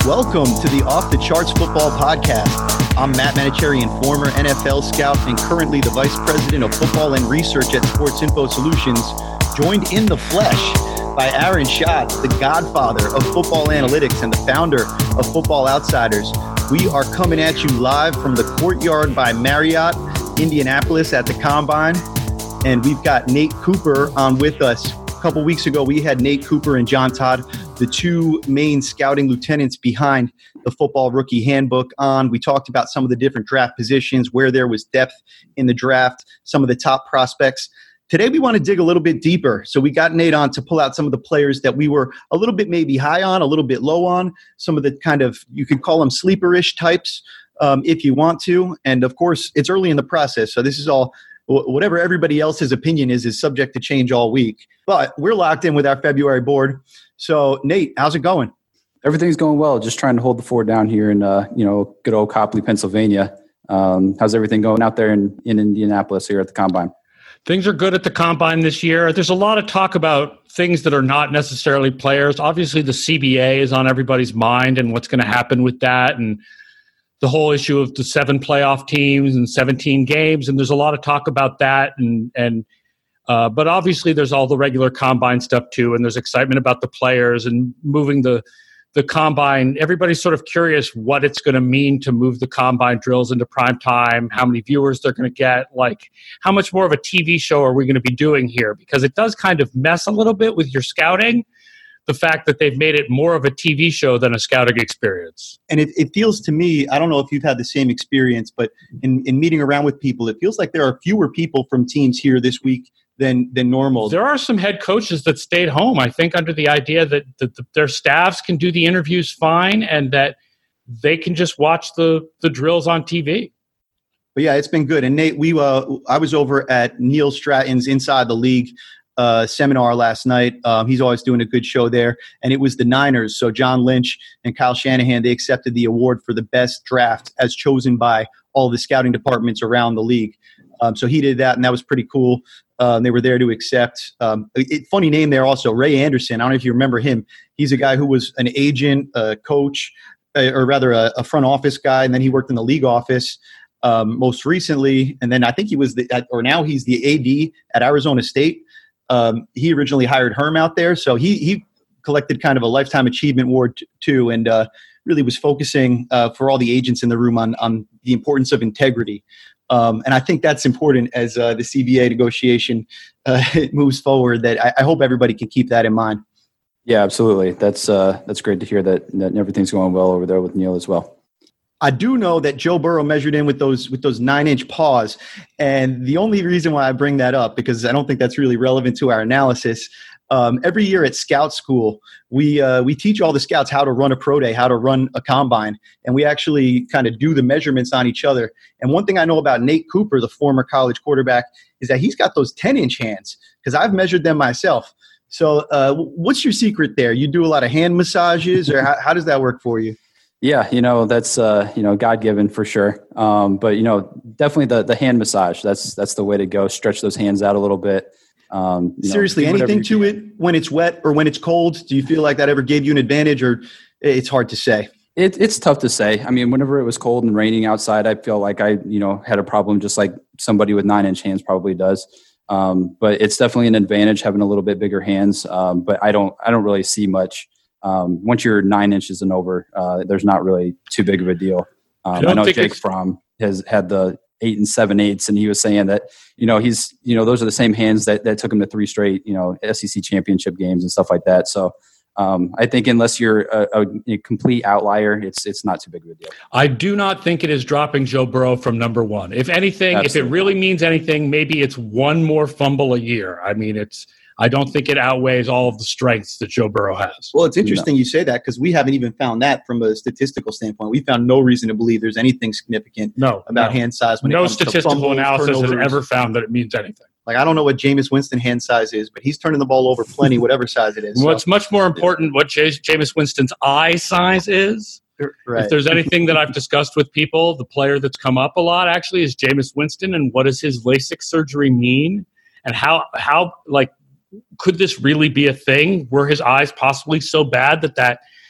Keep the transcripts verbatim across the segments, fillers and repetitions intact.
Welcome to the Off the Charts Football Podcast. I'm Matt Manicherian, former N F L scout and currently the Vice President of Football and Research at Sports Info Solutions, joined in the flesh by Aaron Schatz, the godfather of football analytics and the founder of Football Outsiders. We are coming at you live from the Courtyard by Marriott, Indianapolis at the Combine, and we've got Nate Cooper on with us. A couple weeks ago, we had Nate Cooper and John Todd, the two main scouting lieutenants behind the Football Rookie Handbook, on. We talked about some of the different draft positions, where there was depth in the draft, some of the top prospects. Today, we want to dig a little bit deeper. So we got Nate on to pull out some of the players that we were a little bit maybe high on, a little bit low on, some of the kind of, you could call them sleeper-ish types um, if you want to. And of course, it's early in the process. So this is all, whatever everybody else's opinion is, is subject to change all week. But we're locked in with our February board. So Nate, how's it going? Everything's going well. Just trying to hold the fort down here in, uh, you know, good old Copley, Pennsylvania. Um, how's everything going out there in, in Indianapolis here at the Combine? Things are good at the Combine this year. There's a lot of talk about things that are not necessarily players. Obviously, the C B A is on everybody's mind and what's going to happen with that, and the whole issue of the seven playoff teams and seventeen games. And there's a lot of talk about that. And, and uh, but obviously, there's all the regular Combine stuff, too, and there's excitement about the players and moving the the Combine. Everybody's sort of curious what it's going to mean to move the Combine drills into prime time, how many viewers they're going to get, like how much more of a T V show are we going to be doing here? Because it does kind of mess a little bit with your scouting, the fact that they've made it more of a T V show than a scouting experience. And it, it feels to me, I don't know if you've had the same experience, but in, in meeting around with people, it feels like there are fewer people from teams here this week than than normal. There are some head coaches that stayed home, I think, under the idea that, that the, their staffs can do the interviews fine and that they can just watch the, the drills on T V. But yeah, it's been good. And Nate, we uh, I was over at Neil Stratton's Inside the League uh, seminar last night. Um, he's always doing a good show there. And it was the Niners. So John Lynch and Kyle Shanahan, they accepted the award for the best draft as chosen by all the scouting departments around the league. Um, so he did that, and that was pretty cool. Uh, they were there to accept. Um, it, funny name there also, Ray Anderson. I don't know if you remember him. He's a guy who was an agent, a coach, uh, or rather a, a front office guy, and then he worked in the league office um, most recently. And then I think he was the, or now he's the A D at Arizona State. Um, he originally hired Herm out there, so he he collected kind of a lifetime achievement award t- too, and uh, really was focusing uh, for all the agents in the room on on the importance of integrity. Um, and I think that's important as uh, the C B A negotiation uh, moves forward, that I, I hope everybody can keep that in mind. Yeah, absolutely. That's uh, that's great to hear that, that everything's going well over there with Neil as well. I do know that Joe Burrow measured in with those with those nine-inch paws. And the only reason why I bring that up, because I don't think that's really relevant to our analysis, Um, every year at Scout School, we uh, we teach all the scouts how to run a pro day, how to run a combine, and we actually kind of do the measurements on each other. And one thing I know about Nate Cooper, the former college quarterback, is that he's got those ten-inch hands, because I've measured them myself. So uh, what's your secret there? You do a lot of hand massages, or how, how does that work for you? Yeah, you know, that's, uh, you know, God-given for sure. Um, but, you know, definitely the the hand massage, that's that's the way to go. Stretch those hands out a little bit. Um, you Seriously, know, anything to it when it's wet or when it's cold? Do you feel like that ever gave you an advantage, or it's hard to say? It, it's tough to say. I mean, whenever it was cold and raining outside, I feel like I, you know, had a problem just like somebody with nine inch hands probably does. Um, but it's definitely an advantage having a little bit bigger hands. Um, but I don't, I don't really see much. Um, once you're nine inches and over, uh, there's not really too big of a deal. Um, I, I know Jake Fromm has had the eight and seven eighths, and he was saying that, you know, he's, you know, those are the same hands that, that took him to three straight, you know, S E C championship games and stuff like that. So um, I think unless you're a, a, a complete outlier, it's it's not too big of a deal. I do not think it is dropping Joe Burrow from number one. If anything, Absolutely. If it really means anything, maybe it's one more fumble a year. I mean, it's, I don't think it outweighs all of the strengths that Joe Burrow has. Well, it's interesting no. you say that, because we haven't even found that from a statistical standpoint. We found no reason to believe there's anything significant no, about no. hand size. When no it comes statistical to fumbles, analysis has turnovers. ever found that it means anything. Like, I don't know what Jameis Winston hand size is, but he's turning the ball over plenty, whatever size it is. What's so. much more important, what J- Jameis Winston's eye size is. Right. If there's anything that I've discussed with people, the player that's come up a lot actually is Jameis Winston, and what does his LASIK surgery mean, and how how like could this really be a thing? Were his eyes possibly so bad that that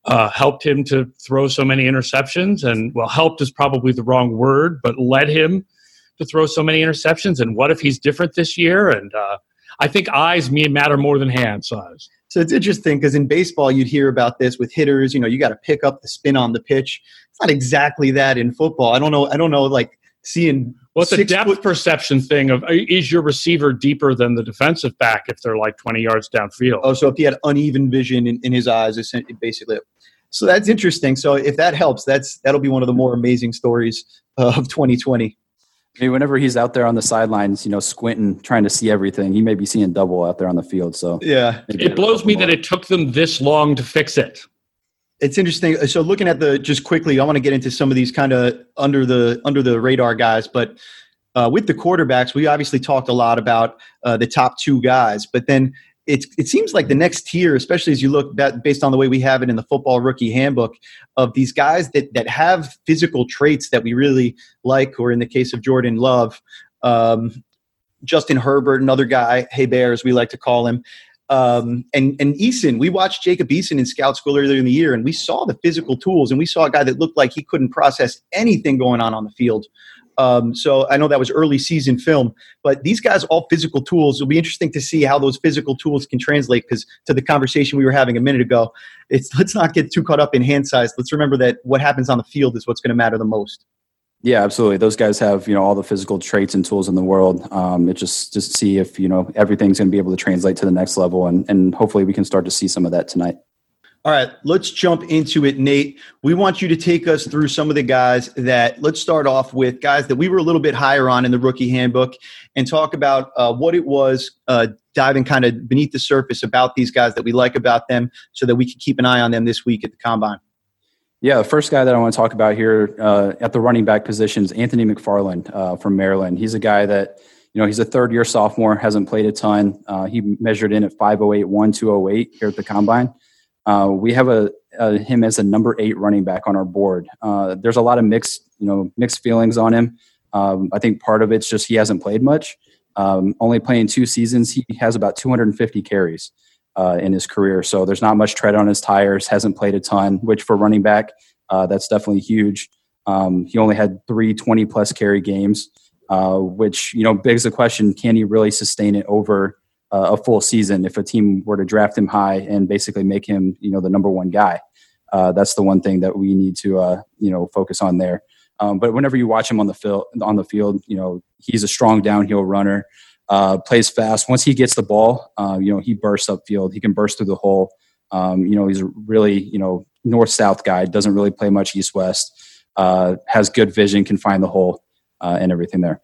uh, helped him to throw so many interceptions. And, well, helped is probably the wrong word, but led him to throw so many interceptions. And what if he's different this year? And uh, I think eyes matter more than hand size. So it's interesting because in baseball, you'd hear about this with hitters. You know, you got to pick up the spin on the pitch. It's not exactly that in football. I don't know. I don't know, like seeing. Well, it's a depth foot- perception thing of is your receiver deeper than the defensive back if they're like twenty yards downfield? Oh, so if he had uneven vision in, in his eyes, basically. So that's interesting. So if that helps, that's that'll be one of the more amazing stories of twenty twenty. I mean, whenever he's out there on the sidelines, you know, squinting, trying to see everything, he may be seeing double out there on the field. So yeah, it blows me that it took them this long to fix it. It's interesting. So looking at the just quickly, I want to get into some of these kind of under the under the radar guys, but uh, with the quarterbacks, we obviously talked a lot about uh, the top two guys, but then it it seems like the next tier, especially as you look at, based on the way we have it in the football rookie handbook, of these guys that that have physical traits that we really like, or in the case of Jordan Love, um, Justin Herbert, another guy, Hey Bear, as we like to call him, um, and and Eason. We watched Jacob Eason in scout school earlier in the year, and we saw the physical tools, and we saw a guy that looked like he couldn't process anything going on on the field. Um, so I know that was early season film, but these guys, all physical tools. It'll be interesting to see how those physical tools can translate, because to the conversation we were having a minute ago, it's let's not get too caught up in hand size. Let's remember that what happens on the field is what's going to matter the most. Yeah, absolutely. Those guys have, you know, all the physical traits and tools in the world. Um, it just, just see if, you know, everything's going to be able to translate to the next level. And, and hopefully we can start to see some of that tonight. All right, let's jump into it, Nate. We want you to take us through some of the guys that, let's start off with guys that we were a little bit higher on in the rookie handbook, and talk about uh, what it was, uh, diving kind of beneath the surface about these guys that we like about them, so that we can keep an eye on them this week at the Combine. Yeah, the first guy that I want to talk about here uh, at the running back position is Anthony McFarland uh, from Maryland. He's a guy that, you know, he's a third-year sophomore, hasn't played a ton. Uh, he measured in at five oh eight, one two oh eight here at the Combine. Uh, we have a, a him as a number eight running back on our board. Uh, there's a lot of mixed, you know, mixed feelings on him. Um, I think part of it's just he hasn't played much. Um, only playing two seasons, he has about two hundred fifty carries uh, in his career. So there's not much tread on his tires. Hasn't played a ton, which for running back, uh, that's definitely huge. Um, he only had three twenty plus carry games, uh, which, you know, begs the question: can he really sustain it over a full season if a team were to draft him high and basically make him, you know, the number one guy? Uh, that's the one thing that we need to, uh, you know, focus on there. Um, but whenever you watch him on the field, on the field, you know, he's a strong downhill runner, uh, plays fast. Once he gets the ball, uh, you know, he bursts upfield. He can burst through the hole. Um, you know, he's a really, you know, north-south guy, doesn't really play much east-west, uh, has good vision, can find the hole uh, and everything there.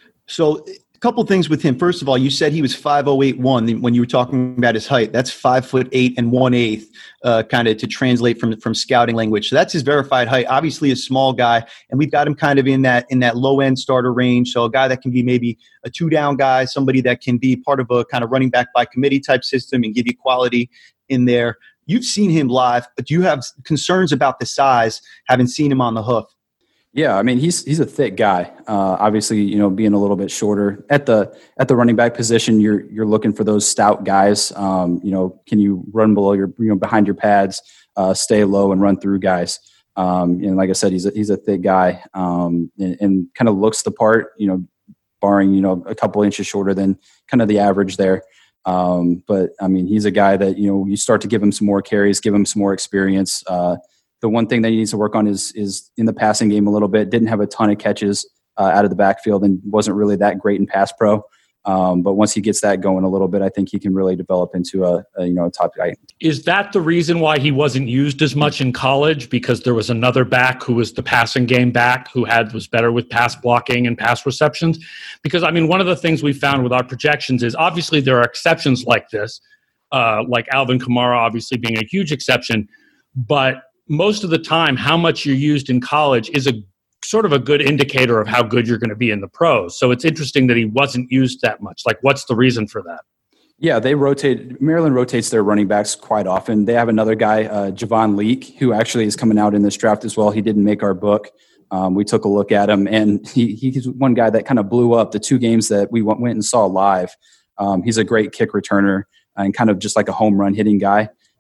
So couple things with him. First of all, you said he was five oh eight one when you were talking about his height. That's five foot eight and one eighth, uh, kind of to translate from from scouting language. So that's his verified height. Obviously, a small guy, and we've got him kind of in that in that low end starter range. So a guy that can be maybe a two down guy, somebody that can be part of a kind of running back by committee type system and give you quality in there. You've seen him live, but do you have concerns about the size, having seen him on the hoof? Yeah, I mean he's he's a thick guy. Uh, obviously, you know, being a little bit shorter at the at the running back position, you're you're looking for those stout guys. Um, you know, can you run below your you know behind your pads, uh, stay low and run through guys? Um, and like I said, he's a, he's a thick guy um, and, and kind of looks the part. You know, barring you know a couple inches shorter than kind of the average there. Um, but I mean, he's a guy that you know you start to give him some more carries, give him some more experience. Uh, The one thing that he needs to work on is is in the passing game a little bit. Didn't have a ton of catches uh, out of the backfield and wasn't really that great in pass pro. Um, but once he gets that going a little bit, I think he can really develop into a, a you know a top guy. Is that the reason why he wasn't used as much in college? Because there was another back who was the passing game back who had was better with pass blocking and pass receptions? Because I mean, one of the things we found with our projections is obviously there are exceptions like this, uh, like Alvin Kamara obviously being a huge exception, but most of the time, how much you're used in college is a sort of a good indicator of how good you're going to be in the pros. So it's interesting that he wasn't used that much. Like, what's the reason for that? Yeah, they rotate. Maryland rotates their running backs quite often. They have another guy, uh, Javon Leak, who actually is coming out in this draft as well. He didn't make our book. Um, we took a look at him, and he, he's one guy that kind of blew up the two games that we went and saw live. Um, he's a great kick returner and kind of just like a home run hitting guy.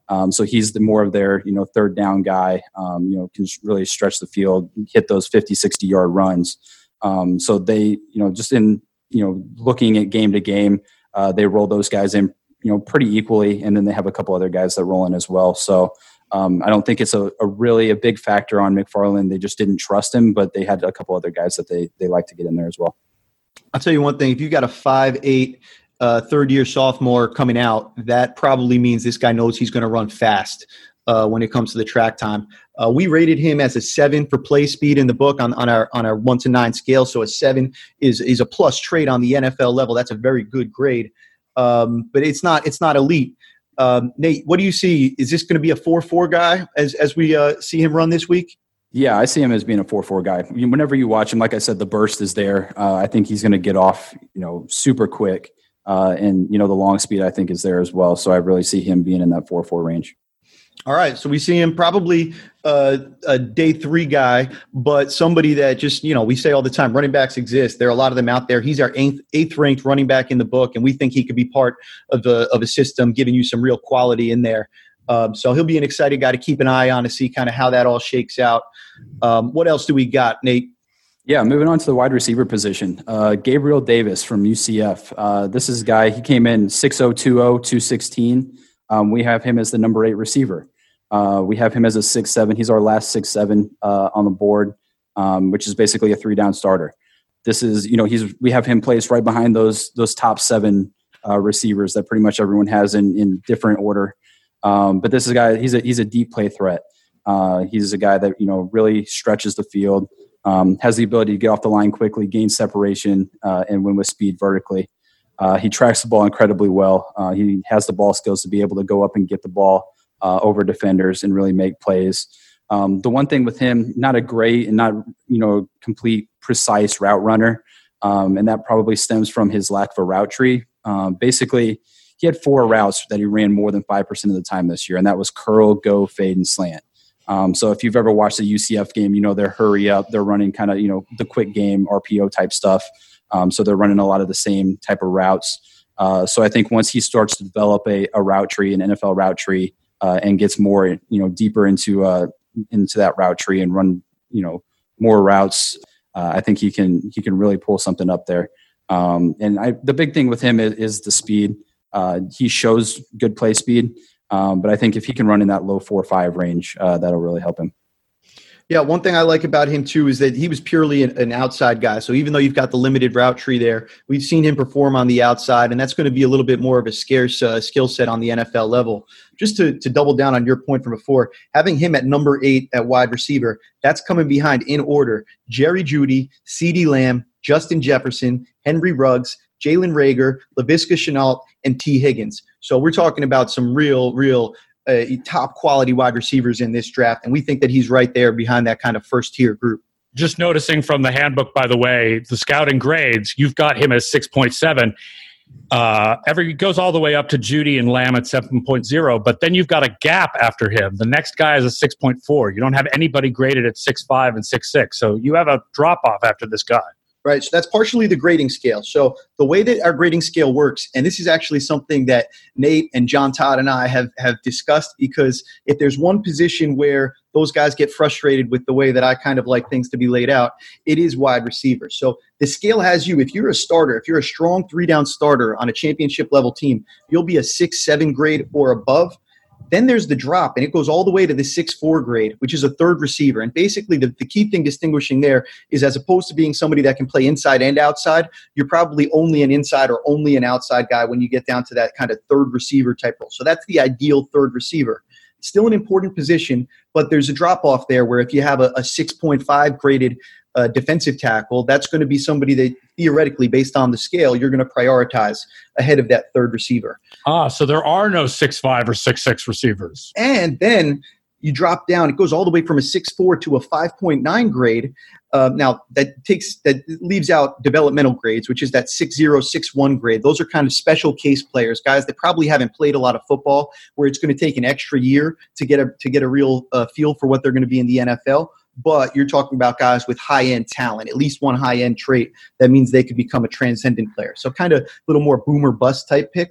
Um, so he's the more of their, you know, third down guy, um, you know, can really stretch the field, hit those fifty, sixty yard runs. Um, so they, you know, just in, you know, looking at game to game, uh, they roll those guys in, you know, pretty equally. And then they have a couple other guys that roll in as well. So um, I don't think it's a, a really a big factor on McFarland. They just didn't trust him, but they had a couple other guys that they, they like to get in there as well. I'll tell you one thing, if you got a five eight uh, third-year sophomore coming out, that probably means this guy knows he's going to run fast uh, when it comes to the track time. Uh, we rated him as a seven for play speed in the book on, on our on our one to nine scale. So a seven is is a plus trait on the N F L level. That's a very good grade, um, but it's not it's not elite. Um, Nate, what do you see? Is this going to be a four four guy as as we uh, see him run this week? Yeah, I see him as being a four four guy. Whenever you watch him, like I said, the burst is there. Uh, I think he's going to get off, you know, super quick. Uh, and, you know, the long speed I think is there as well. So I really see him being in that four four range. All right. So we see him probably uh, a day three guy, but somebody that just, you know, we say all the time, running backs exist. There are a lot of them out there. He's our eighth, eighth ranked running back in the book, and we think he could be part of a, of a system giving you some real quality in there. Um, so he'll be an exciting guy to keep an eye on to see kind of how that all shakes out. Um, what else do we got, Nate? Yeah, moving on to the wide receiver position. Uh, Gabriel Davis from U C F. Uh, this is a guy, he came in six oh, two oh, two sixteen. Um, we have him as the number eight receiver. Uh, we have him as a six seven. He's our last six seven uh, on the board, um, which is basically a three-down starter. This is, you know, he's we have him placed right behind those those top seven uh, receivers that pretty much everyone has in, in different order. Um, but this is a guy, he's a, he's a deep play threat. Uh, he's a guy that, you know, really stretches the field. Um, has the ability to get off the line quickly, gain separation, uh, and win with speed vertically. Uh, he tracks the ball incredibly well. Uh, he has the ball skills to be able to go up and get the ball uh, over defenders and really make plays. Um, the one thing with him, not a great and not, you know, complete precise route runner, um, and that probably stems from his lack of a route tree. Um, basically, he had four routes that he ran more than five percent of the time this year, and that was curl, go, fade, and slant. Um, so if you've ever watched a U C F game, you know, they're hurry up, they're running kind of, you know, the quick game, R P O type stuff. Um, so they're running a lot of the same type of routes. Uh, so I think once he starts to develop a, a route tree, an N F L route tree, uh, and gets more, you know, deeper into, uh, into that route tree and run, you know, more routes, uh, I think he can, he can really pull something up there. Um, and I, the big thing with him is, is the speed. Uh, he shows good play speed. Um, but I think if he can run in that low four or five range, uh, that'll really help him. Yeah, one thing I like about him, too, is that he was purely an, an outside guy. So even though you've got the limited route tree there, we've seen him perform on the outside, and that's going to be a little bit more of a scarce uh, skill set on the N F L level. Just to, to double down on your point from before, having him at number eight at wide receiver, that's coming behind in order Jerry Jeudy, CeeDee Lamb, Justin Jefferson, Henry Ruggs, Jalen Reagor, Laviska Shenault, and T. Higgins. So we're talking about some real, real uh, top quality wide receivers in this draft, and we think that he's right there behind that kind of first tier group. Just noticing from the handbook, by the way, the scouting grades, you've got him as six point seven. Uh, every goes all the way up to Jeudy and Lamb at seven point oh, but then you've got a gap after him. The next guy is a six point four. You don't have anybody graded at six five and six six, so you have a drop-off after this guy. Right, so that's partially the grading scale. So the way that our grading scale works, and this is actually something that Nate and John Todd and I have, have discussed, because if there's one position where those guys get frustrated with the way that I kind of like things to be laid out, it is wide receiver. So the scale has you, if you're a starter, if you're a strong three-down starter on a championship-level team, you'll be a six seven grade or above. Then there's the drop, and it goes all the way to the six four grade, which is a third receiver. And basically the, the key thing distinguishing there is, as opposed to being somebody that can play inside and outside, you're probably only an inside or only an outside guy when you get down to that kind of third receiver type role. So that's the ideal third receiver. Still an important position, but there's a drop-off there where if you have a, a six point five graded uh, defensive tackle, that's going to be somebody that theoretically, based on the scale, you're going to prioritize ahead of that third receiver. Ah, so there are no six five or six six receivers. And then you drop down. It goes all the way from a six four to a five point nine grade. Uh, now, that takes that leaves out developmental grades, which is that six zero, six one grade. Those are kind of special case players, guys that probably haven't played a lot of football, where it's going to take an extra year to get a to get a real uh, feel for what they're going to be in the N F L. But you're talking about guys with high-end talent, at least one high-end trait that means they could become a transcendent player. So kind of a little more boomer bust type picks.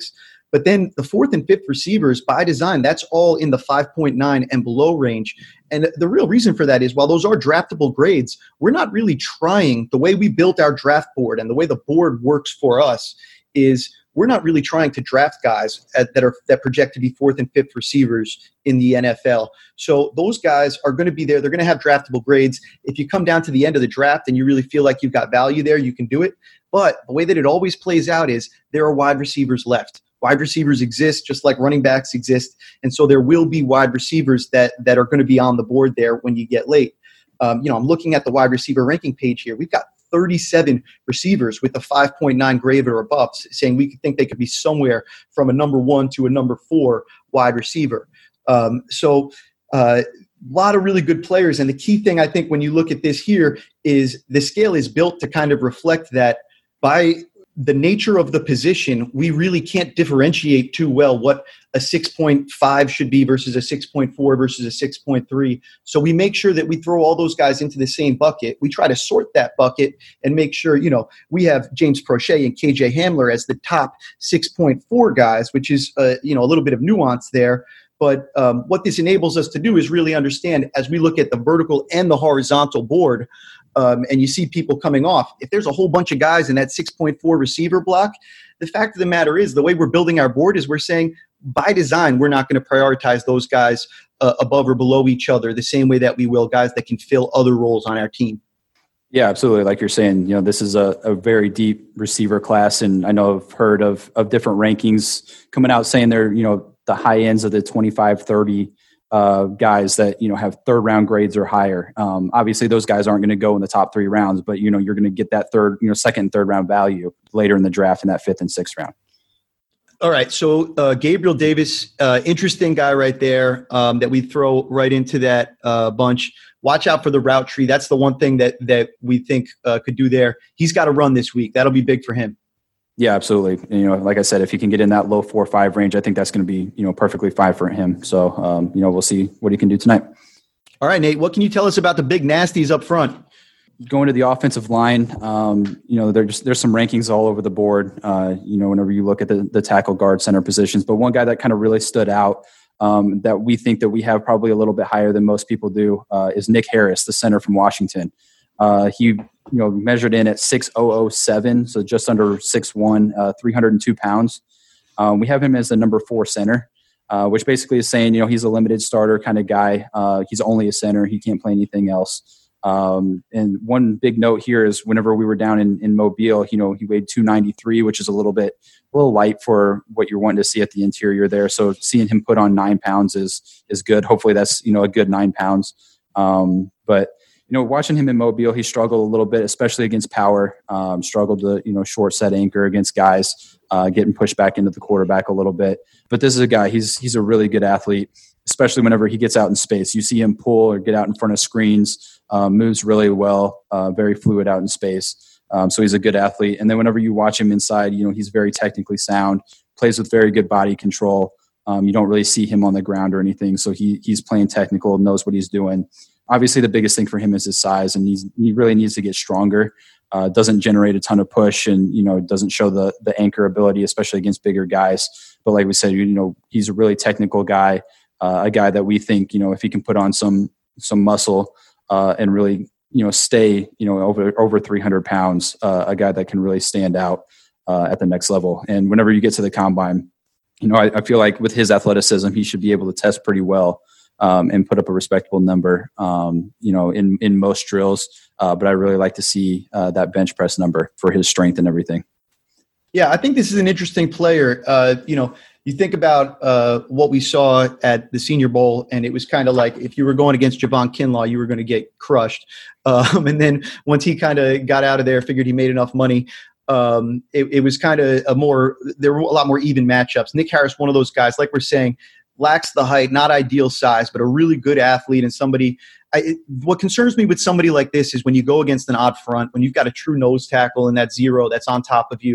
But then the fourth and fifth receivers, by design, that's all in the five point nine and below range. And the real reason for that is while those are draftable grades, we're not really trying. The way we built our draft board and the way the board works for us is we're not really trying to draft guys at, that are that project to be fourth and fifth receivers in the N F L. So those guys are going to be there. They're going to have draftable grades. If you come down to the end of the draft and you really feel like you've got value there, you can do it. But the way that it always plays out is there are wide receivers left. Wide receivers exist just like running backs exist. And so there will be wide receivers that, that are going to be on the board there when you get late. Um, you know, I'm looking at the wide receiver ranking page here. We've got thirty-seven receivers with a five point nine grade or above, saying we think they could be somewhere from a number one to a number four wide receiver. Um, so uh, a lot of really good players. And the key thing I think when you look at this here is the scale is built to kind of reflect that by the nature of the position, we really can't differentiate too well what a six point five should be versus a six point four versus a six point three. So we make sure that we throw all those guys into the same bucket. We try to sort that bucket and make sure, you know, we have James Prochet and K J Hamler as the top six point four guys, which is, uh, you know, a little bit of nuance there. But um, what this enables us to do is really understand as we look at the vertical and the horizontal board, Um, and you see people coming off. If there's a whole bunch of guys in that six point four receiver block, the fact of the matter is the way we're building our board is we're saying by design, we're not going to prioritize those guys uh, above or below each other the same way that we will guys that can fill other roles on our team. Yeah, absolutely. Like you're saying, you know, this is a, a very deep receiver class. And I know I've heard of, of different rankings coming out saying they're, you know, the high ends of the twenty-five, thirty Uh, guys that, you know, have third round grades or higher. Um, obviously those guys aren't going to go in the top three rounds, but, you know, you're going to get that third, you know, second and third round value later in the draft in that fifth and sixth round. All right. So uh, Gabriel Davis, uh, interesting guy right there um, that we throw right into that uh, bunch. Watch out for the route tree. That's the one thing that, that we think uh, could do there. He's got to run this week. That'll be big for him. Yeah, absolutely. And, you know, like I said, if he can get in that low four or five range, I think that's going to be, you know, perfectly fine for him. So, um, you know, we'll see what he can do tonight. All right, Nate, what can you tell us about the big nasties up front? Going to the offensive line, um, you know, there's there's some rankings all over the board, uh, you know, whenever you look at the, the tackle, guard, center positions. But one guy that kind of really stood out um, that we think that we have probably a little bit higher than most people do uh, is Nick Harris, the center from Washington. Uh, he, you know, measured in at six thousand seven, so just under six one, uh, three hundred two pounds. Um, we have him as the number four center, uh, which basically is saying, you know, he's a limited starter kind of guy. Uh, he's only a center. He can't play anything else. Um, and one big note here is whenever we were down in, in Mobile, you know, he weighed two ninety-three, which is a little bit, a little light for what you're wanting to see at the interior there. So seeing him put on nine pounds is, is good. Hopefully that's, you know, a good nine pounds. Um, but, you know, watching him in Mobile, he struggled a little bit, especially against power, um, struggled to, you know, short set anchor against guys, uh, getting pushed back into the quarterback a little bit. But this is a guy, he's, he's a really good athlete, especially whenever he gets out in space. You see him pull or get out in front of screens, um, moves really well, uh, very fluid out in space. Um, so he's a good athlete. And then whenever you watch him inside, you know, he's very technically sound, plays with very good body control. Um, you don't really see him on the ground or anything. So he he's playing technical, knows what he's doing. Obviously, the biggest thing for him is his size, and he's, he really needs to get stronger. Uh, doesn't generate a ton of push, and you know doesn't show the the anchor ability, especially against bigger guys. But like we said, you know he's a really technical guy, uh, a guy that we think you know if he can put on some some muscle uh, and really you know stay you know over over three hundred pounds, uh, a guy that can really stand out uh, at the next level. And whenever you get to the combine, you know I, I feel like with his athleticism, he should be able to test pretty well. Um, and put up a respectable number, um, you know, in, in most drills. Uh, but I really like to see uh, that bench press number for his strength and everything. Yeah, I think this is an interesting player. Uh, you know, you think about uh, what we saw at the Senior Bowl, and it was kind of like if you were going against Javon Kinlaw, you were going to get crushed. Um, and then once he kind of got out of there, figured he made enough money, um, it, it was kind of a more – there were a lot more even matchups. Nick Harris, one of those guys, like we're saying, lacks the height, not ideal size, but a really good athlete and somebody I, – what concerns me with somebody like this is when you go against an odd front, when you've got a true nose tackle and that zero that's on top of you,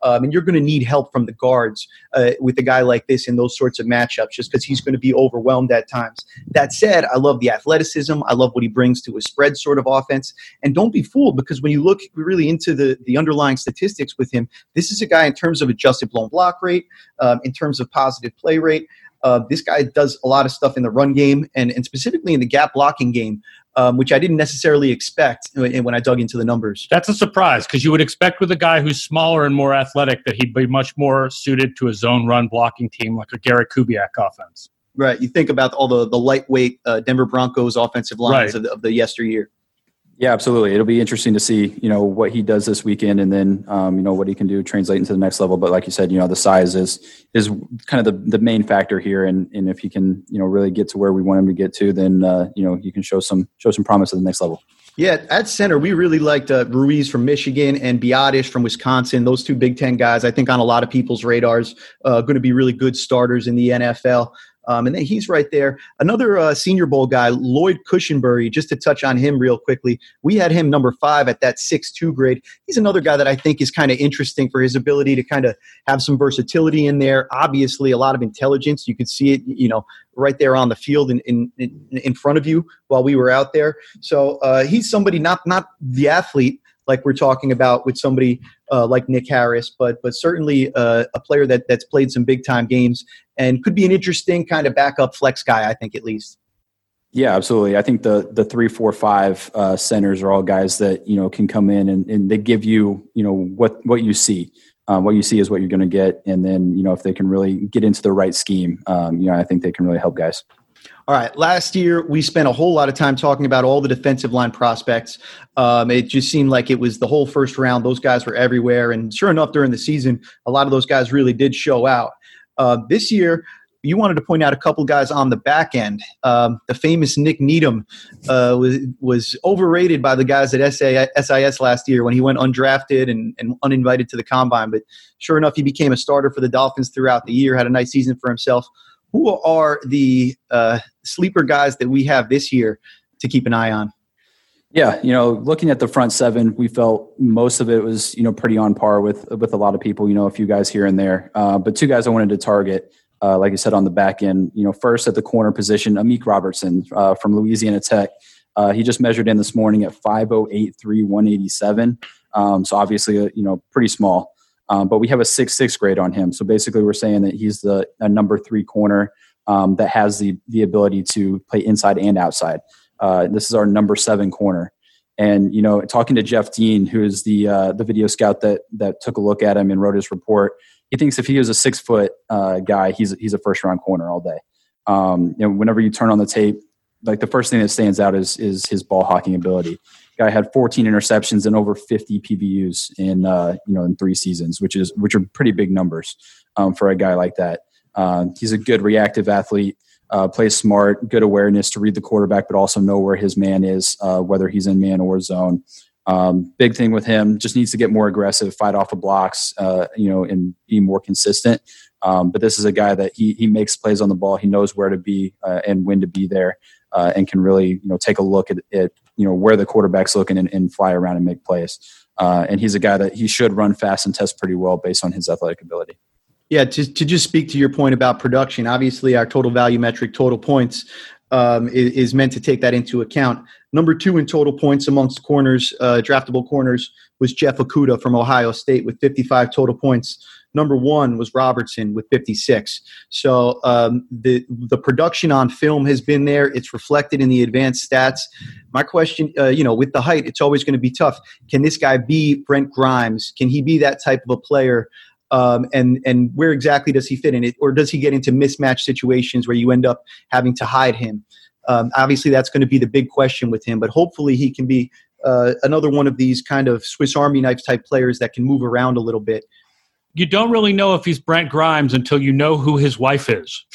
Um, and you're going to need help from the guards uh, with a guy like this in those sorts of matchups, just because he's going to be overwhelmed at times. That said, I love the athleticism. I love what he brings to a spread sort of offense. And don't be fooled, because when you look really into the, the underlying statistics with him, this is a guy in terms of adjusted blown block rate, um, in terms of positive play rate. Uh, this guy does a lot of stuff in the run game and, and specifically in the gap blocking game, um, which I didn't necessarily expect when I dug into the numbers. That's a surprise, because you would expect with a guy who's smaller and more athletic that he'd be much more suited to a zone run blocking team like a Gary Kubiak offense. Right. You think about all the, the lightweight uh, Denver Broncos offensive lines right. of, the, of the yesteryear. Yeah, absolutely. It'll be interesting to see, you know, what he does this weekend, and then, um, you know, what he can do translate into the next level. But like you said, you know, the size is is kind of the, the main factor here. And, and if he can, you know, really get to where we want him to get to, then, uh, you know, he can show some show some promise at the next level. Yeah, at center, we really liked uh, Ruiz from Michigan and Biotish from Wisconsin. Those two Big Ten guys, I think on a lot of people's radars, uh, going to be really good starters in the N F L. Um, and then he's right there. Another uh, Senior Bowl guy, Lloyd Cushenberry, just to touch on him real quickly. We had him number five at that six two grade. He's another guy that I think is kind of interesting for his ability to kind of have some versatility in there. Obviously, a lot of intelligence. You could see it, you know, right there on the field in in, in front of you while we were out there. So uh, he's somebody, not not the athlete like we're talking about with somebody uh, like Nick Harris, but but certainly uh, a player that that's played some big time games and could be an interesting kind of backup flex guy, I think, at least. Yeah, absolutely. I think the the three, four, five uh, centers are all guys that, you know, can come in and, and they give you, you know, what what you see. Um, what you see is what you're going to get, and then, you know, if they can really get into the right scheme, um, you know, I think they can really help guys. All right. Last year, we spent a whole lot of time talking about all the defensive line prospects. Um, it just seemed like it was the whole first round. Those guys were everywhere. And sure enough, during the season, a lot of those guys really did show out. Uh, this year, you wanted to point out a couple guys on the back end. Um, the famous Nick Needham uh, was, was overrated by the guys at S I S last year when he went undrafted and, and uninvited to the combine. But sure enough, he became a starter for the Dolphins throughout the year, had a nice season for himself. Who are the uh, sleeper guys that we have this year to keep an eye on? Yeah, you know, looking at the front seven, we felt most of it was, you know, pretty on par with with a lot of people, you know, a few guys here and there. Uh, but two guys I wanted to target, uh, like I said, on the back end, you know, first at the corner position, Amik Robertson uh, from Louisiana Tech. Uh, he just measured in this morning at five oh eight three, one eighty-seven. Um, so obviously, uh, you know, pretty small. Um, but we have a six six grade on him. So basically we're saying that he's the a number three corner um, that has the the ability to play inside and outside. Uh, this is our number seven corner. And, you know, talking to Jeff Dean, who is the uh, the video scout that that took a look at him and wrote his report, he thinks if he was a six foot uh, guy, he's he's a first round corner all day. Um, you know, whenever you turn on the tape, like the first thing that stands out is is his ball hawking ability. Guy had fourteen interceptions and over fifty P B Us in uh, you know in three seasons, which is which are pretty big numbers um, for a guy like that. Uh, he's a good reactive athlete, uh, plays smart, good awareness to read the quarterback, but also know where his man is, uh, whether he's in man or zone. Um, big thing with him, just needs to get more aggressive, fight off of blocks, uh, you know, and be more consistent. Um, but this is a guy that he he makes plays on the ball. He knows where to be uh, and when to be there, uh, and can really, you know, take a look at it, you know, where the quarterback's looking and, and fly around and make plays. Uh, and he's a guy that he should run fast and test pretty well based on his athletic ability. Yeah, to, to just speak to your point about production, obviously our total value metric, total points, um, is, is meant to take that into account. Number two in total points amongst corners, uh, draftable corners, was Jeff Okudah from Ohio State with fifty-five total points. Number one was Robertson with fifty-six. So um, the the production on film has been there. It's reflected in the advanced stats. My question, uh, you know, with the height, it's always going to be tough. Can this guy be Brent Grimes? Can he be that type of a player? Um, and and where exactly does he fit in it? Or does he get into mismatch situations where you end up having to hide him? Um, obviously, that's going to be the big question with him. But hopefully he can be uh, another one of these kind of Swiss Army knife type players that can move around a little bit. You don't really know if he's Brent Grimes until you know who his wife is.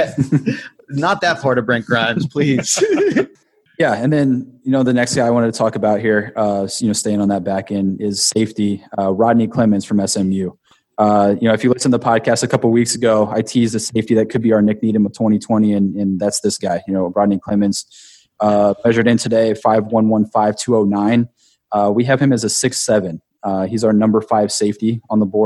Not that far to Brent Grimes, please. Yeah, and then, you know, the next guy I wanted to talk about here, uh, you know, staying on that back end is safety, uh, Rodney Clemens from S M U. Uh, you know, if you listen to the podcast a couple of weeks ago, I teased a safety that could be our Nick Needham of twenty twenty, and, and that's this guy, you know, Rodney Clemens, uh, measured in today, five one one five, two oh nine. Uh, we have him as a six seven. Uh, he's our number five safety on the board.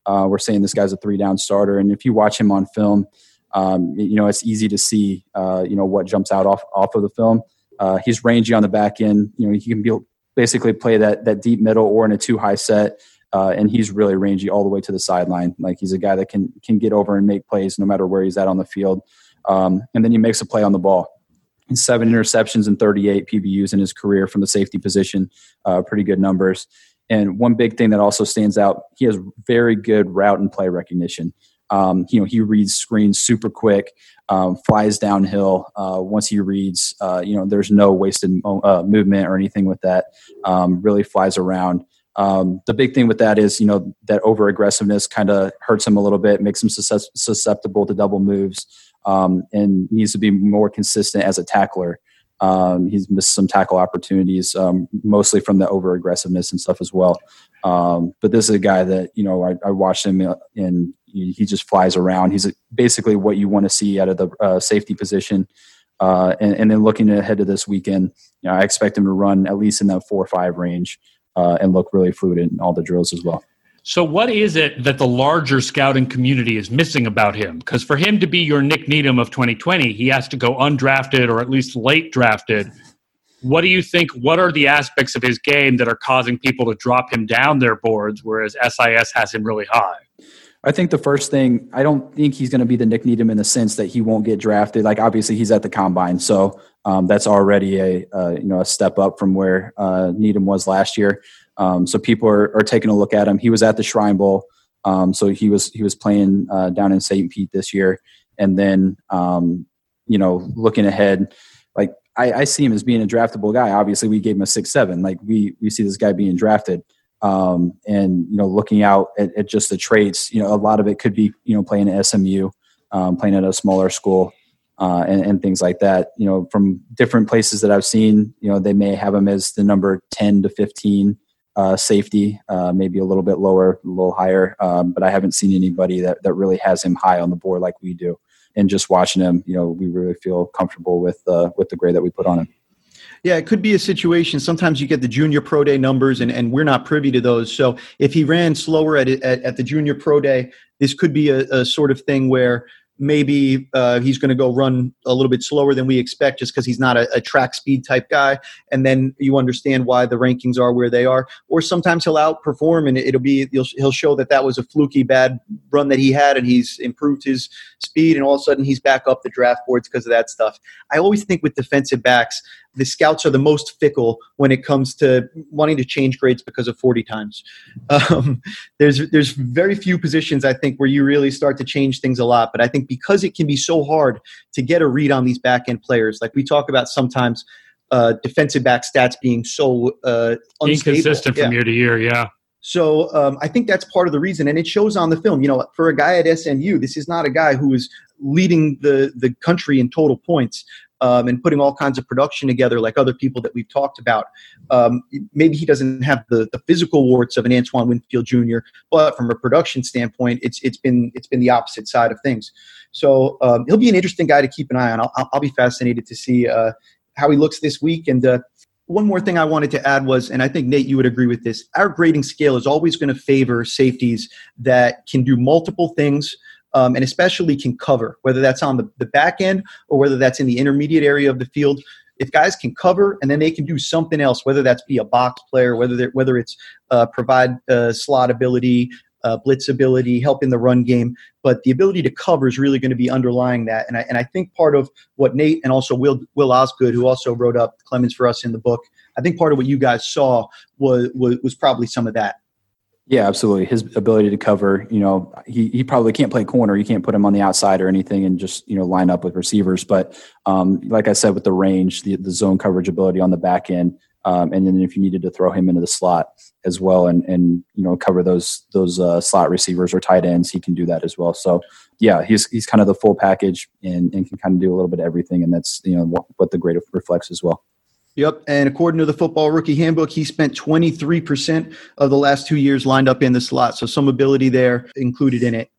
uh, we're saying this guy's a three down starter. And if you watch him on film, um, you know, it's easy to see, uh, you know, what jumps out off, off of the film. Uh, he's rangy on the back end. You know, he can be basically play that, that deep middle or in a two high set. Uh, and he's really rangy all the way to the sideline. Like he's a guy that can, can get over and make plays no matter where he's at on the field. Um, and then he makes a play on the ball. And seven interceptions and thirty-eight P B Us in his career from the safety position. Uh, pretty good numbers. And one big thing that also stands out, he has very good route and play recognition. Um, you know, he reads screens super quick, um, flies downhill. Uh, once he reads, uh, you know, there's no wasted uh, movement or anything with that. Um, really flies around. Um, the big thing with that is, you know, that over aggressiveness kind of hurts him a little bit, makes him susceptible to double moves, um, and needs to be more consistent as a tackler. Um, he's missed some tackle opportunities, um, mostly from the over aggressiveness and stuff as well. Um, but this is a guy that, you know, I, I watched him and he just flies around. He's basically what you want to see out of the uh, safety position. Uh, and, and then looking ahead to this weekend, you know, I expect him to run at least in that four or five range. Uh, and look really fluid in all the drills as well. So what is it that the larger scouting community is missing about him? Because for him to be your Nick Needham of twenty twenty, he has to go undrafted or at least late drafted. What do you think, what are the aspects of his game that are causing people to drop him down their boards, whereas S I S has him really high? I think the first thing, I don't think he's going to be the Nick Needham in the sense that he won't get drafted. Like obviously he's at the combine, so um, that's already a uh, you know a step up from where uh, Needham was last year. Um, so people are, are taking a look at him. He was at the Shrine Bowl, um, so he was he was playing uh, down in Saint Pete this year. And then um, you know looking ahead, like I, I see him as being a draftable guy. Obviously, we gave him a six seven. Like we we see this guy being drafted. Um, and, you know, looking out at, at just the traits, you know, a lot of it could be, you know, playing at S M U, um, playing at a smaller school, uh, and, and things like that. You know, from different places that I've seen, you know, they may have him as the number ten to fifteen uh, safety, uh, maybe a little bit lower, a little higher. Um, but I haven't seen anybody that, that really has him high on the board like we do. And just watching him, you know, we really feel comfortable with, uh, with the grade that we put on him. Yeah, it could be a situation. Sometimes you get the junior pro day numbers, and, and we're not privy to those. So if he ran slower at, at, at the junior pro day, this could be a, a sort of thing where maybe uh, he's going to go run a little bit slower than we expect just because he's not a, a track speed type guy. And then you understand why the rankings are where they are. Or sometimes he'll outperform and it'll be he'll, he'll show that that was a fluky bad run that he had and he's improved his speed, and all of a sudden he's back up the draft boards because of that stuff. I always think with defensive backs, the scouts are the most fickle when it comes to wanting to change grades because of forty times. Um, there's there's very few positions, I think, where you really start to change things a lot. But I think because it can be so hard to get a read on these back-end players, like we talk about sometimes uh, defensive back stats being so uh, unstable. Inconsistent from yeah. year to year, yeah. So um, I think that's part of the reason, and it shows on the film. You know, for a guy at S M U, this is not a guy who is leading the, the country in total points. Um, and putting all kinds of production together like other people that we've talked about. Um, maybe he doesn't have the, the physical warts of an Antoine Winfield Junior, but from a production standpoint, it's it's been it's been the opposite side of things. So um, he'll be an interesting guy to keep an eye on. I'll, I'll be fascinated to see uh, how he looks this week. And uh, one more thing I wanted to add was, and I think, Nate, you would agree with this, our grading scale is always going to favor safeties that can do multiple things, Um, and especially can cover, whether that's on the, the back end or whether that's in the intermediate area of the field. If guys can cover and then they can do something else, whether that's be a box player, whether whether it's uh, provide uh, slot ability, uh, blitz ability, help in the run game, but the ability to cover is really going to be underlying that. And I and I think part of what Nate and also Will Will Osgood, who also wrote up Clemens for us in the book, I think part of what you guys saw was was, was probably some of that. Yeah, absolutely. His ability to cover, you know, he, he probably can't play corner. You can't put him on the outside or anything and just, you know, line up with receivers. But um, like I said, with the range, the, the zone coverage ability on the back end, um, and then if you needed to throw him into the slot as well and, and you know, cover those those uh, slot receivers or tight ends, he can do that as well. So, yeah, he's he's kind of the full package and, and can kind of do a little bit of everything. And that's, you know, what, what the grade reflects as well. Yep, and according to the Football Rookie Handbook, he spent twenty-three percent of the last two years lined up in the slot, so some ability there included in it.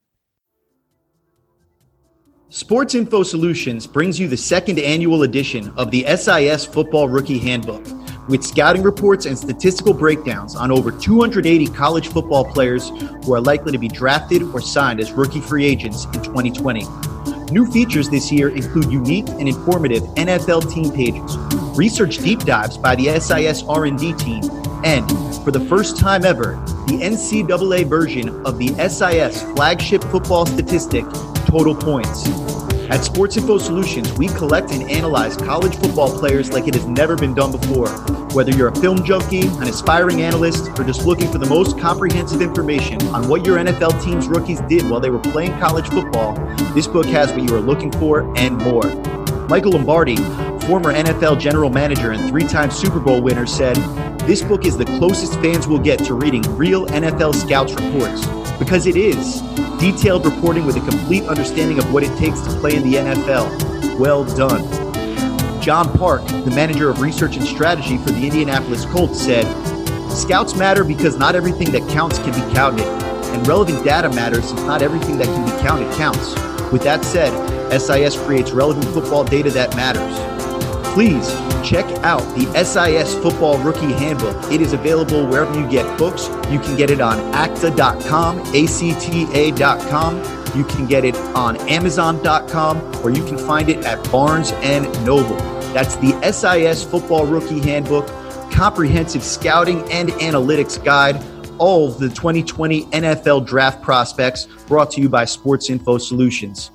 Sports Info Solutions brings you the second annual edition of the S I S Football Rookie Handbook. with scouting reports and statistical breakdowns on over two hundred eighty college football players who are likely to be drafted or signed as rookie free agents in twenty twenty. New features this year include unique and informative N F L team pages, research deep dives by the S I S R and D team, and, for the first time ever, the N C double A version of the S I S flagship football statistic, Total Points. At Sports Info Solutions, we collect and analyze college football players like it has never been done before. Whether you're a film junkie, an aspiring analyst, or just looking for the most comprehensive information on what your N F L team's rookies did while they were playing college football, this book has what you are looking for and more. Michael Lombardi, former N F L general manager and three-time Super Bowl winner, said, "This book is the closest fans will get to reading real N F L scouts reports, because it is detailed reporting with a complete understanding of what it takes to play in the N F L. Well done." John Park, the manager of research and strategy for the Indianapolis Colts, said, "Scouts matter because not everything that counts can be counted, and relevant data matters since not everything that can be counted counts. With that said, S I S creates relevant football data that matters." Please check out the S I S Football Rookie Handbook. It is available wherever you get books. You can get it on A C T A dot com, A C T A dot com. You can get it on Amazon dot com, or you can find it at Barnes and Noble. That's the S I S Football Rookie Handbook, comprehensive scouting and analytics guide, all of the twenty twenty N F L draft prospects, brought to you by Sports Info Solutions.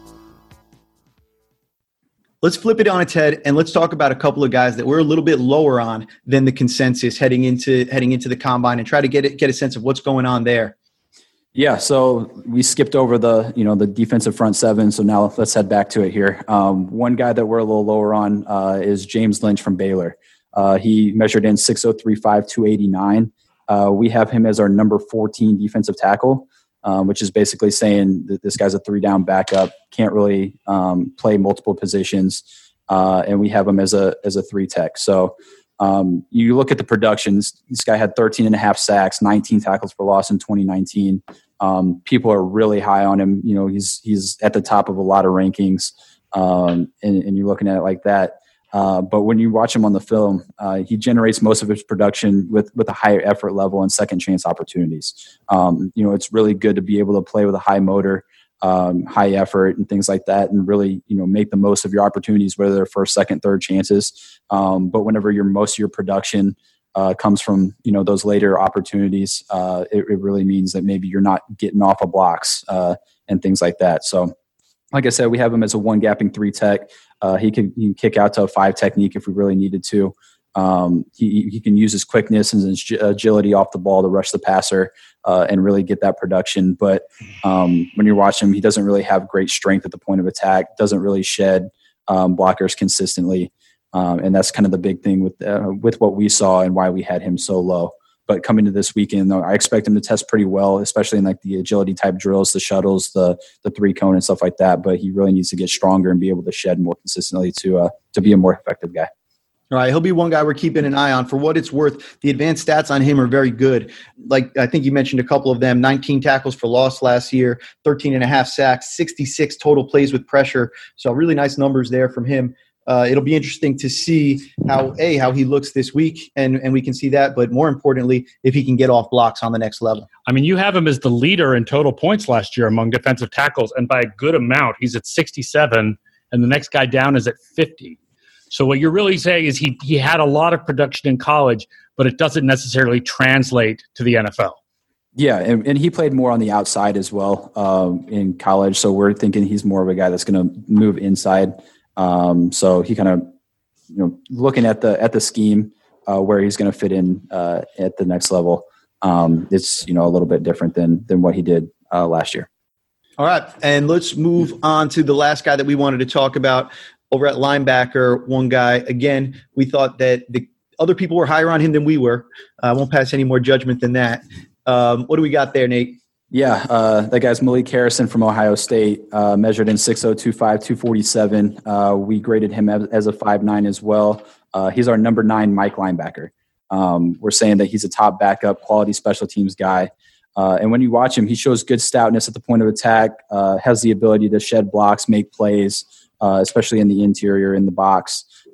Let's flip it on its head and let's talk about a couple of guys that we're a little bit lower on than the consensus heading into heading into the combine, and try to get it, get a sense of what's going on there. Yeah, so we skipped over the you know the defensive front seven, so now let's head back to it here. Um, one guy that we're a little lower on uh, is James Lynch from Baylor. Uh, he measured in six oh three five, two eighty-nine. Uh, we have him as our number fourteen defensive tackle. Um, which is basically saying that this guy's a three-down backup, can't really um, play multiple positions, uh, and we have him as a as a three-tech. So um, you look at the productions. This guy had thirteen and a half sacks, nineteen tackles for loss in twenty nineteen. Um, people are really high on him. You know, he's he's at the top of a lot of rankings, um, and, and you're looking at it like that. Uh, but when you watch him on the film, uh, he generates most of his production with, with a higher effort level and second chance opportunities. Um, you know, it's really good to be able to play with a high motor, um, high effort and things like that, and really, you know, make the most of your opportunities, whether they're first, second, third chances. Um, but whenever your most of your production uh, comes from, you know, those later opportunities, uh, it, it really means that maybe you're not getting off of blocks uh, and things like that. So, like I said, we have him as a one gapping three tech. Uh, he can, he can kick out to a five technique if we really needed to. Um, he, he can use his quickness and his agility off the ball to rush the passer uh, and really get that production. But um, when you're watching him, he doesn't really have great strength at the point of attack, doesn't really shed um, blockers consistently. Um, and that's kind of the big thing with uh, with what we saw and why we had him so low. But coming to this weekend, though, I expect him to test pretty well, especially in like the agility type drills, the shuttles, the the three cone and stuff like that. But he really needs to get stronger and be able to shed more consistently to uh, to be a more effective guy. All right, he'll be one guy we're keeping an eye on. For what it's worth, the advanced stats on him are very good. Like I think you mentioned a couple of them: nineteen tackles for loss last year, thirteen and a half sacks, sixty-six total plays with pressure. So really nice numbers there from him. Uh, it'll be interesting to see how a how he looks this week, and, and we can see that. But more importantly, if he can get off blocks on the next level. I mean, you have him as the leader in total points last year among defensive tackles, and by a good amount. He's at sixty-seven, and the next guy down is at fifty. So what you're really saying is he he had a lot of production in college, but it doesn't necessarily translate to the N F L. Yeah, and, and he played more on the outside as well um, in college. So we're thinking he's more of a guy that's going to move inside. Um, so he kind of, you know, looking at the at the scheme uh, where he's going to fit in uh, at the next level. Um, it's you know a little bit different than than what he did uh, last year. All right, and let's move on to the last guy that we wanted to talk about over at linebacker. One guy, again, we thought that the other people were higher on him than we were. I uh, won't pass any more judgment than that. Um, what do we got there, Nate? Yeah, uh, that guy's Malik Harrison from Ohio State, uh, measured in six oh two five, two forty-seven. Uh, we graded him as, as a five nine as well. Uh, he's our number nine Mike linebacker. Um, we're saying that he's a top backup, quality special teams guy. Uh, and when you watch him, he shows good stoutness at the point of attack, uh, has the ability to shed blocks, make plays, uh, especially in the interior, in the box.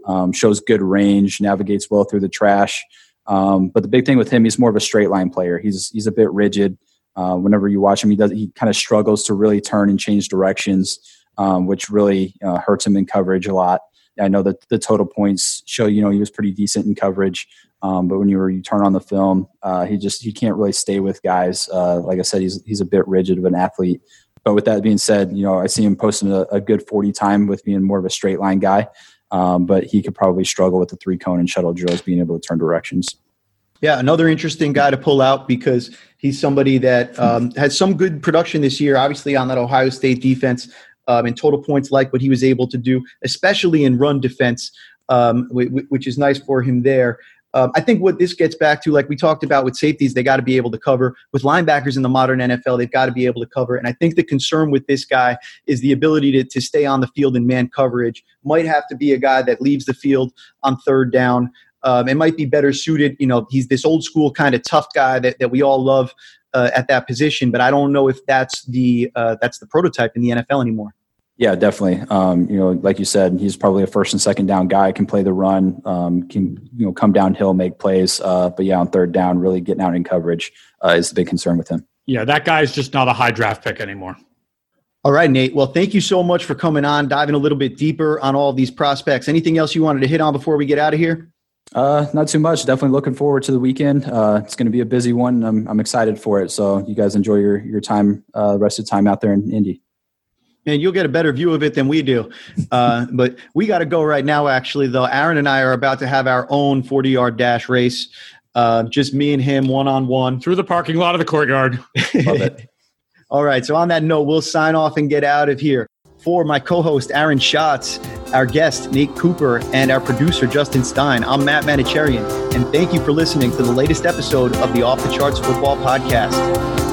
um, shows good range, navigates well through the trash. Um, but the big thing with him, he's more of a straight line player. He's he's a bit rigid. Uh, whenever you watch him, he does he kind of struggles to really turn and change directions, um, which really uh, hurts him in coverage a lot. I know that the total points show, you know, he was pretty decent in coverage. Um, but when you, were, you turn on the film, uh, he just he can't really stay with guys. Uh, like I said, he's he's a bit rigid of an athlete. But with that being said, you know, I see him posting a, a good forty time with being more of a straight line guy. Um, but he could probably struggle with the three cone and shuttle drills, being able to turn directions. Yeah, another interesting guy to pull out because he's somebody that um, had some good production this year, obviously on that Ohio State defense um, and total points like what he was able to do, especially in run defense, um, which is nice for him there. Um, I think what this gets back to, like we talked about with safeties, they got to be able to cover. With linebackers in the modern N F L, they've got to be able to cover. And I think the concern with this guy is the ability to, to stay on the field in man coverage. Might have to be a guy that leaves the field on third down. Um, it might be better suited. You know, he's this old school kind of tough guy that, that we all love uh, at that position. But I don't know if that's the uh, that's the prototype in the N F L anymore. Yeah, definitely. Um, you know, like you said, he's probably a first and second down guy, can play the run, um, can, you know, come downhill, make plays. Uh, but yeah, on third down, really getting out in coverage uh, is the big concern with him. Yeah, that guy's just not a high draft pick anymore. All right, Nate. Well, thank you so much for coming on, diving a little bit deeper on all of these prospects. Anything else you wanted to hit on before we get out of here? Uh, not too much. Definitely looking forward to the weekend. Uh, it's going to be a busy one. I'm, I'm excited for it. So you guys enjoy your, your time, uh, the rest of the time out there in Indy. Man, you'll get a better view of it than we do. Uh, but we got to go right now, actually, though. Aaron and I are about to have our own forty-yard dash race. Uh, just me and him, one-on-one. Through the parking lot of the courtyard. Love it. All right, so on that note, we'll sign off and get out of here. For my co-host, Aaron Schatz, our guest, Nate Cooper, and our producer, Justin Stein, I'm Matt Manicherian, and thank you for listening to the latest episode of the Off the Charts Football Podcast.